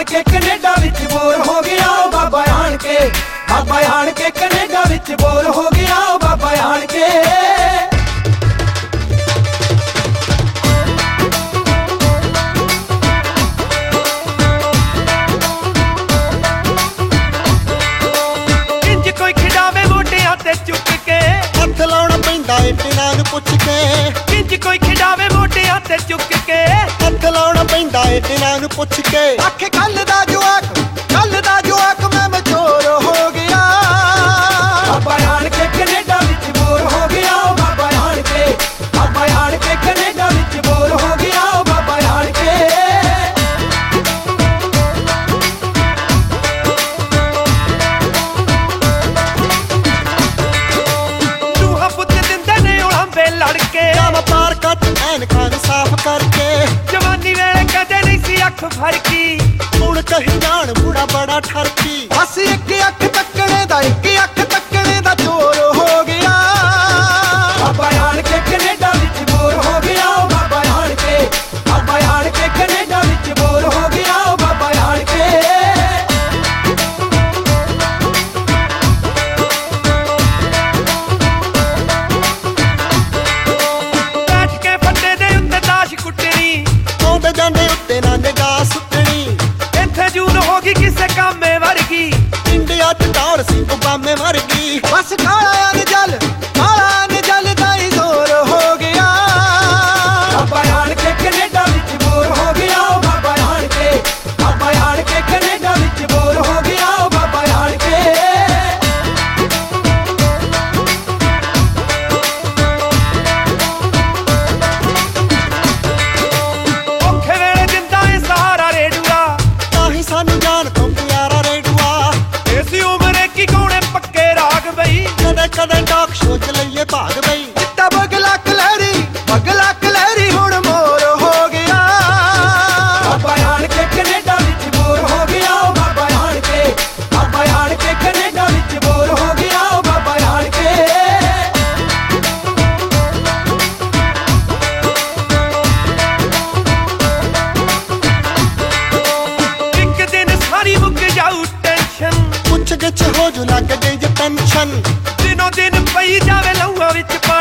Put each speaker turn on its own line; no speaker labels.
के कनेडा विच बोर हो गया बाबा आण के कनेडा विच बोर हो गया बाबा आण के।
इंज कोई खिडावे मोटियां ते चुक के
हथ लाउणा पैंदा ए पिना नूं पुछ के।
इंज कोई खिडावे मोटियां ते चुक के
हथ लाउणा पैंदा ए पिना नूं पुछ के।
आखे कल दा जवाक मैं मचोर हो गया बाबा आण के कनेडा विच बोर हो गया बाबा आण के कनेडा विच बोर हो गया बाबा आण के।
रूहां पुत दिंदे ने उड़ांबे लड़के
जावा पार कट ऐनकां नूं साफ करके।
जवानी वेले कदे नहीं सी अख फरकी
हुण कहीं जाण बूढ़ा बड़ा ठरकी।
बस एक अख तकने दा चोर हो गया बाबा आण के कनेडा विच बोर हो गया बाबा आण के कनेडा विच बोर हो गया बाबा आण के।
बैठ के फट्टे दे उत्ते ताश कुੱਟਣੀ
आउंदे जांदे उत्ते ना निगाह सुੱਟਣੀ।
इत्थे जून होगी किसे कामे वर्गी
इंडिया च टॉर सी ओबामे वर्गी।
बस काला जल दाई जोर हो गया बाबा आण के कनेडा विच बोर हो गया बाबा आण के कनेडा विच बोर हो गया बाबा आण के।
औखे वेले दिंदा ए सहारा रेडूआ
ताही सानू जान तो प्यारा रेडुआ।
ऐसी उम्र की कौने पक्के राग बई
कदे कदे टॉक शो च लईए भाग बई।
चिट्टा बगला कलहरी हुण मोर हो गया बाबा आण के कनेडा विच बोर हो गया बाबा आण के कनेडा विच बोर हो गया बाबा आण के।
एक दिन सारी मुक जाऊ टेंशन
पुछ गिछ हो जू लग गई जे पेंशन।
दिनों दिन पई जावे लहूआ विच